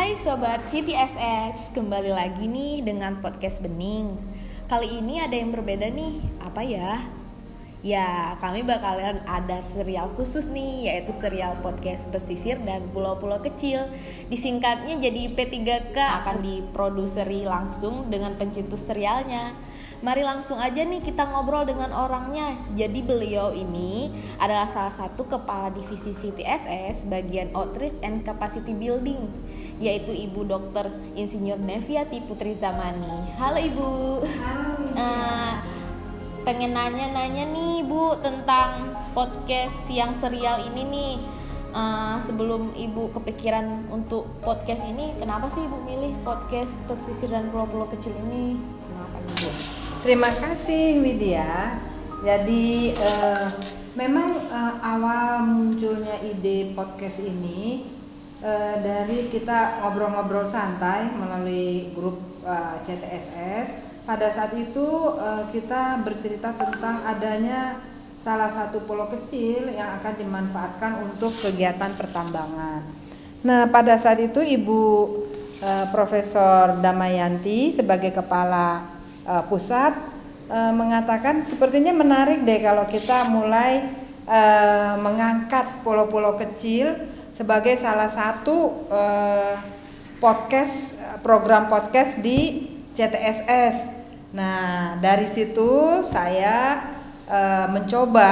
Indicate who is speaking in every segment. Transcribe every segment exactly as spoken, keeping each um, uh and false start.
Speaker 1: Hai Sobat C T S S, kembali lagi nih dengan podcast Bening. Kali ini ada yang berbeda nih, apa ya? Ya, kami bakalan ada serial khusus nih, yaitu serial podcast pesisir dan pulau-pulau kecil. Disingkatnya jadi P tiga K, akan diproduseri langsung dengan pencetus serialnya. Mari langsung aja nih kita ngobrol dengan orangnya. Jadi beliau ini adalah salah satu kepala divisi C T S S bagian Outreach and Capacity Building, yaitu Ibu Doktor Insinyur Neviati Putri Zamani. Halo Ibu.
Speaker 2: Halo.
Speaker 1: Uh, pengen nanya-nanya nih Bu tentang podcast yang serial ini nih. Uh, sebelum Ibu kepikiran untuk podcast ini, kenapa sih Ibu milih podcast pesisir dan pulau-pulau kecil ini? Kenapa nih Bu?
Speaker 2: Terima kasih Widya. Jadi eh, memang eh, awal munculnya ide podcast ini eh, dari kita ngobrol-ngobrol santai melalui grup eh, C T S S. Pada saat itu eh, kita bercerita tentang adanya salah satu pulau kecil yang akan dimanfaatkan untuk kegiatan pertambangan. Nah, pada saat itu Ibu eh, Profesor Damayanti sebagai kepala Uh, pusat uh, mengatakan sepertinya menarik deh kalau kita mulai uh, mengangkat pulau-pulau kecil sebagai salah satu uh, podcast program podcast di C T S S. Nah, dari situ saya uh, mencoba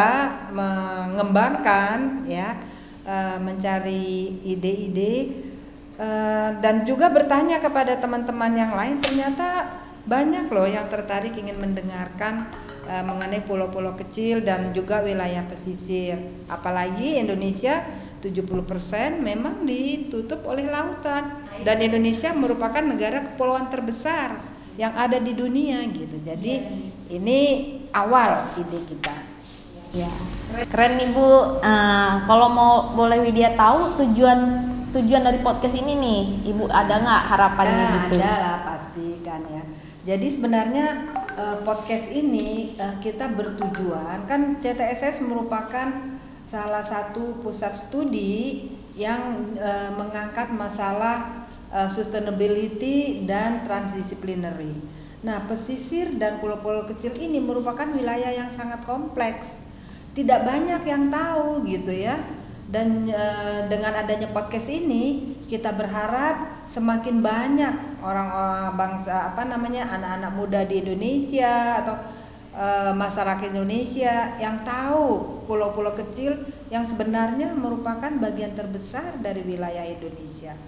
Speaker 2: mengembangkan ya, uh, mencari ide-ide uh, dan juga bertanya kepada teman-teman yang lain. Ternyata banyak loh yang tertarik ingin mendengarkan uh, mengenai pulau-pulau kecil dan juga wilayah pesisir. Apalagi Indonesia tujuh puluh persen memang ditutup oleh lautan dan Indonesia merupakan negara kepulauan terbesar yang ada di dunia gitu. Jadi ini awal ide kita.
Speaker 1: Ya. Keren nih Bu. Uh, kalau mau boleh Widya tahu tujuan tujuan dari podcast ini nih, Ibu ada nggak harapannya
Speaker 2: nah,
Speaker 1: gitu?
Speaker 2: Ada lah pasti kan ya. Jadi sebenarnya eh, podcast ini eh, kita bertujuan, kan C T S S merupakan salah satu pusat studi yang eh, mengangkat masalah eh, sustainability dan transdisciplinary. Nah, pesisir dan pulau-pulau kecil ini merupakan wilayah yang sangat kompleks. Tidak banyak yang tahu gitu ya. Dan e, dengan adanya podcast ini kita berharap semakin banyak orang-orang bangsa apa namanya anak-anak muda di Indonesia atau e, masyarakat Indonesia yang tahu pulau-pulau kecil yang sebenarnya merupakan bagian terbesar dari wilayah Indonesia.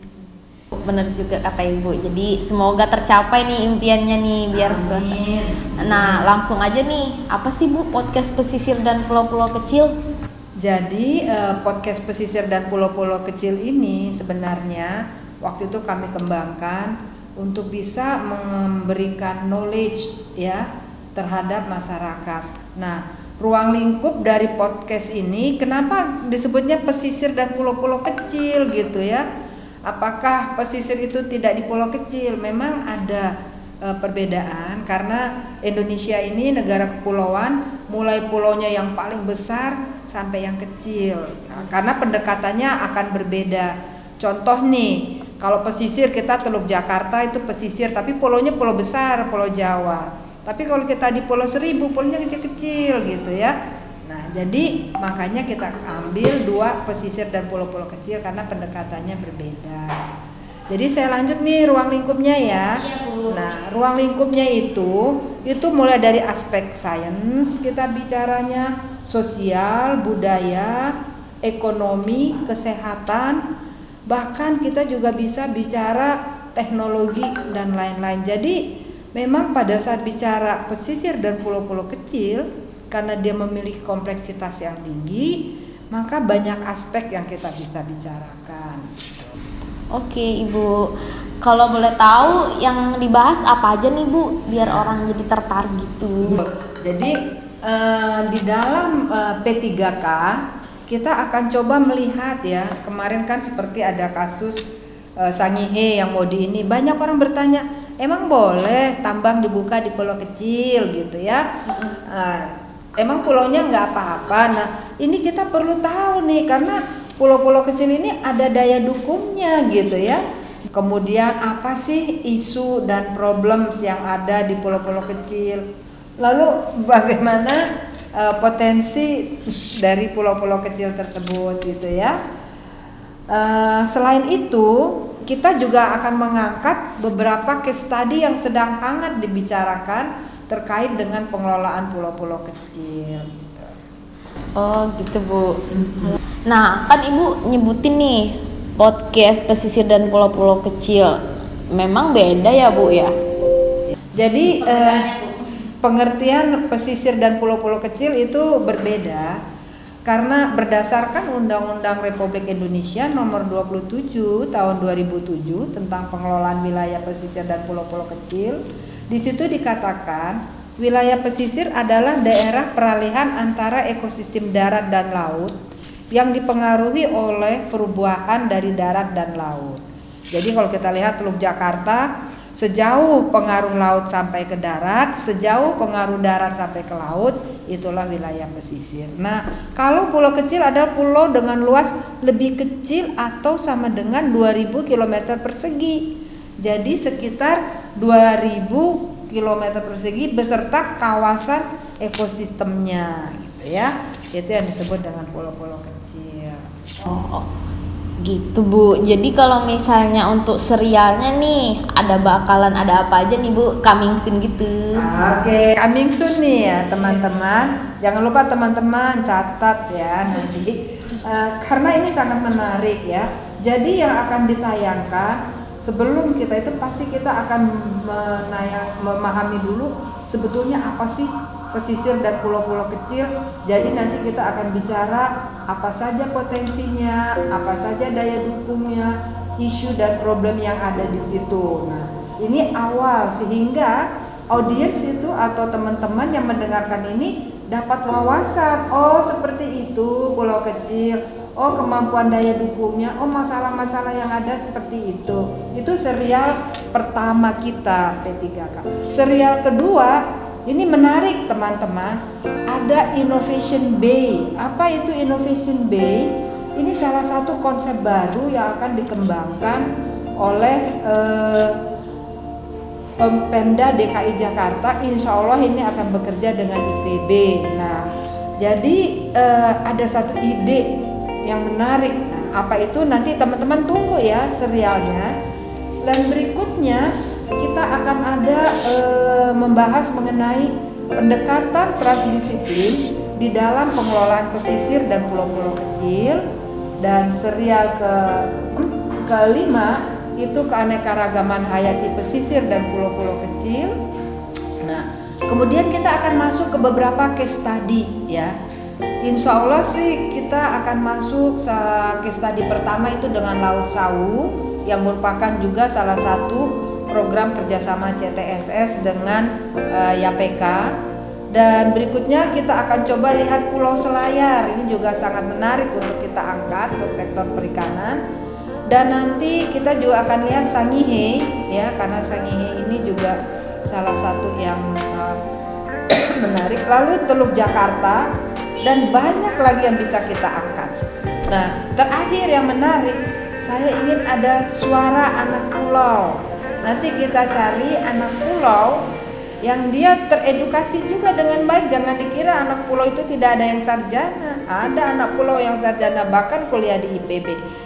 Speaker 1: Benar juga kata Ibu. Jadi semoga tercapai nih impiannya nih biar selesai. Nah, langsung aja nih, apa sih Bu podcast pesisir dan pulau-pulau kecil?
Speaker 2: Jadi eh, podcast pesisir dan pulau-pulau kecil ini sebenarnya waktu itu kami kembangkan untuk bisa memberikan knowledge ya terhadap masyarakat. Nah, ruang lingkup dari podcast ini kenapa disebutnya pesisir dan pulau-pulau kecil gitu ya? Apakah pesisir itu tidak di pulau kecil? Memang ada e, perbedaan karena Indonesia ini negara kepulauan, mulai pulaunya yang paling besar sampai yang kecil. Nah, karena pendekatannya akan berbeda. Contoh nih, kalau pesisir kita Teluk Jakarta itu pesisir, tapi pulaunya pulau besar, Pulau Jawa. Tapi kalau kita di Pulau Seribu, pulaunya kecil-kecil gitu ya. Nah, jadi makanya kita ambil dua pesisir dan pulau-pulau kecil karena pendekatannya berbeda. Jadi saya lanjut nih ruang lingkupnya ya.
Speaker 1: Iya, Bu.
Speaker 2: Nah, ruang lingkupnya itu itu mulai dari aspek sains kita bicaranya, sosial, budaya, ekonomi, kesehatan, bahkan kita juga bisa bicara teknologi dan lain-lain. Jadi memang pada saat bicara pesisir dan pulau-pulau kecil karena dia memiliki kompleksitas yang tinggi, maka banyak aspek yang kita bisa bicarakan.
Speaker 1: Oke Ibu, kalau boleh tahu yang dibahas apa aja nih Bu, biar orang jadi tertarik gitu.
Speaker 2: Jadi eh, di dalam eh, P tiga K kita akan coba melihat ya, kemarin kan seperti ada kasus eh, Sangihe yang mau di ini, banyak orang bertanya, emang boleh tambang dibuka di pulau kecil gitu ya? Eh, emang pulaunya nggak apa-apa. Nah, ini kita perlu tahu nih karena pulau-pulau kecil ini ada daya dukungnya gitu ya. Kemudian apa sih isu dan problems yang ada di pulau-pulau kecil? Lalu bagaimana uh, potensi dari pulau-pulau kecil tersebut gitu ya. Uh, selain itu kita juga akan mengangkat beberapa case study yang sedang hangat dibicarakan terkait dengan pengelolaan pulau-pulau kecil. Gitu.
Speaker 1: Oh gitu Bu. Nah kan Ibu nyebutin nih podcast pesisir dan pulau-pulau kecil. Memang beda ya Bu ya?
Speaker 2: Jadi eh, pengertian pesisir dan pulau-pulau kecil itu berbeda karena berdasarkan Undang-Undang Republik Indonesia nomor dua puluh tujuh tahun dua ribu tujuh tentang pengelolaan wilayah pesisir dan pulau-pulau kecil. Di situ dikatakan wilayah pesisir adalah daerah peralihan antara ekosistem darat dan laut yang dipengaruhi oleh perubahan dari darat dan laut. Jadi kalau kita lihat Teluk Jakarta, sejauh pengaruh laut sampai ke darat, sejauh pengaruh darat sampai ke laut, itulah wilayah pesisir. Nah, kalau pulau kecil adalah pulau dengan luas lebih kecil atau sama dengan dua ribu kilometer persegi. Jadi sekitar dua ribu kilometer persegi beserta kawasan ekosistemnya gitu ya. Itu yang disebut dengan pulau-pulau kecil.
Speaker 1: Oh, oh gitu Bu. Jadi kalau misalnya untuk serialnya nih ada bakalan ada apa aja nih Bu, coming soon gitu.
Speaker 2: Oke, okay. Coming soon nih ya teman-teman. Jangan lupa teman-teman catat ya nanti uh, karena ini sangat menarik ya. Jadi yang akan ditayangkan sebelum kita itu pasti kita akan menayang, memahami dulu sebetulnya apa sih pesisir dan pulau-pulau kecil. Jadi nanti kita akan bicara apa saja potensinya, apa saja daya dukungnya, isu dan problem yang ada di situ. Nah, ini awal sehingga audiens itu atau teman-teman yang mendengarkan ini dapat wawasan. Oh, seperti itu pulau kecil. Oh, kemampuan daya dukungnya. Oh, masalah-masalah yang ada seperti itu. Itu serial pertama kita P tiga K. Serial kedua ini menarik teman-teman, ada Innovation Bay. Apa itu Innovation Bay? Ini salah satu konsep baru yang akan dikembangkan oleh eh, Pemda D K I Jakarta. Insya Allah ini akan bekerja dengan I P B. Nah, jadi eh, ada satu ide yang menarik. Nah, apa itu nanti teman-teman tunggu ya serialnya. Dan berikutnya kita akan ada e, membahas mengenai pendekatan transdisiplin di dalam pengelolaan pesisir dan pulau-pulau kecil. Dan serial ke kelima itu keanekaragaman hayati pesisir dan pulau-pulau kecil. Nah, kemudian kita akan masuk ke beberapa case study ya. Insya Allah sih kita akan masuk case study pertama itu dengan Laut Sawu yang merupakan juga salah satu program kerjasama C T S S dengan uh, Y P K. Dan berikutnya kita akan coba lihat Pulau Selayar. Ini juga sangat menarik untuk kita angkat untuk sektor perikanan. Dan nanti kita juga akan lihat Sangihe ya, karena Sangihe ini juga salah satu yang uh, menarik. Lalu Teluk Jakarta dan banyak lagi yang bisa kita angkat. Nah, terakhir yang menarik, saya ingin ada suara anak pulau. Nanti kita cari anak pulau yang dia teredukasi juga dengan baik. Jangan dikira anak pulau itu tidak ada yang sarjana. Ada anak pulau yang sarjana bahkan kuliah di I P B.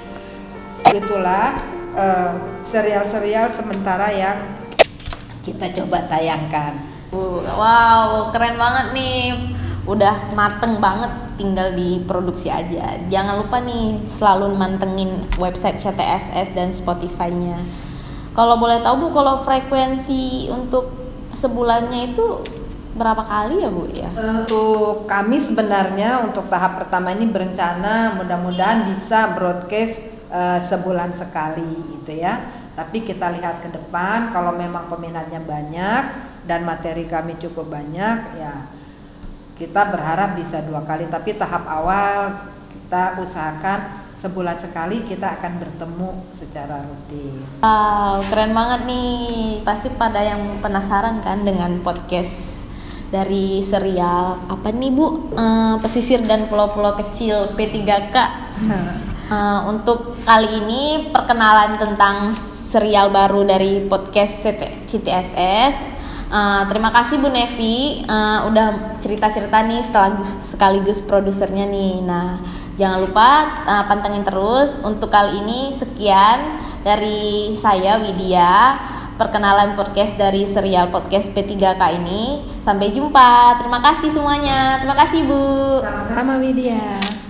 Speaker 2: Itulah uh, serial-serial sementara yang kita coba tayangkan.
Speaker 1: Wow, keren banget nih. Udah mateng banget, tinggal diproduksi aja. Jangan lupa nih selalu mantengin website C T S S dan Spotify-nya. Kalau boleh tahu Bu, kalau frekuensi untuk sebulannya itu berapa kali ya Bu ya?
Speaker 2: Untuk kami sebenarnya untuk tahap pertama ini berencana mudah-mudahan bisa broadcast uh, sebulan sekali gitu ya. Tapi kita lihat ke depan kalau memang peminatnya banyak dan materi kami cukup banyak ya kita berharap bisa dua kali. Tapi tahap awal kita usahakan sebulan sekali kita akan bertemu secara rutin.
Speaker 1: Wow, keren banget nih. Pasti pada yang penasaran kan dengan podcast dari serial apa nih Bu? Uh, Pesisir dan Pulau-Pulau Kecil P tiga K. uh, untuk kali ini perkenalan tentang serial baru dari podcast C T S S. Uh, terima kasih Bu Nevi uh, udah cerita-cerita nih sekaligus, sekaligus produsernya nih. Nah, jangan lupa uh, pantengin terus. Untuk kali ini sekian dari saya Widya, perkenalan podcast dari serial podcast P tiga K ini. Sampai jumpa. Terima kasih semuanya. Terima kasih Bu.
Speaker 2: Sama Widya.